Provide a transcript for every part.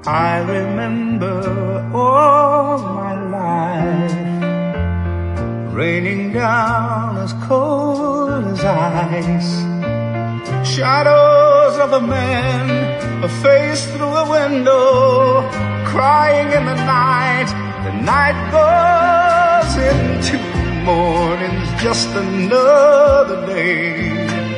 I remember all my life raining down as cold as ice. Shadows of a man, a face through a window, crying in the night. The night goes into morning's just another day.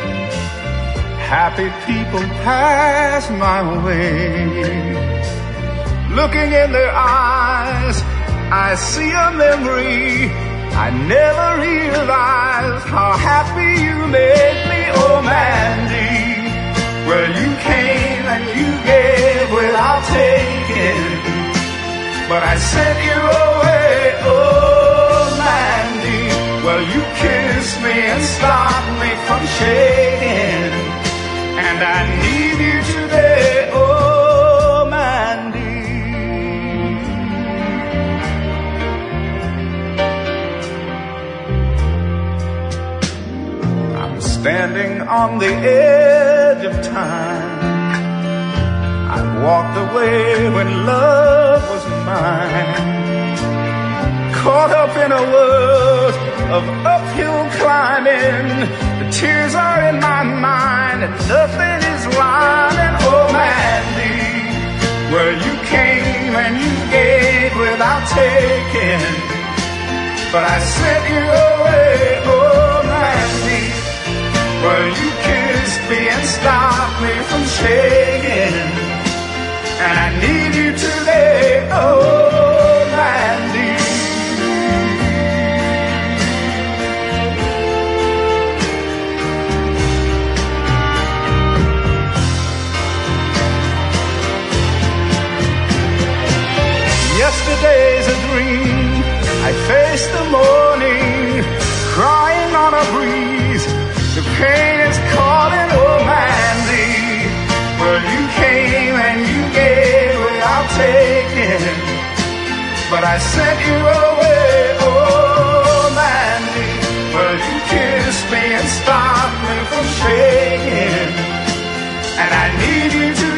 Happy people pass my way. Looking in their eyes, I see a memory. I never realized how happy you made me, oh Mandy. Well, you came and you gave without taking, but I sent you away, oh Mandy. Well, you kissed me and stopped me from shaking, and I need you today, oh Mandy. I'm standing on the edge of time. I walked away when love was mine. Caught up in a world of uphill climbing. The tears are in my mind and nothing is rhyming. Oh Mandy, well you came and you gave without taking, but I sent you away. Oh Mandy, well you kissed me and stopped me from shaking, and I need you today. Oh Mandy. Yesterday's a dream. I face the morning, crying on a breeze. The pain is calling, oh Mandy. Well, you came and you gave without taking, but I sent you away, oh Mandy. Well, you kissed me and stopped me from shaking, and I need you to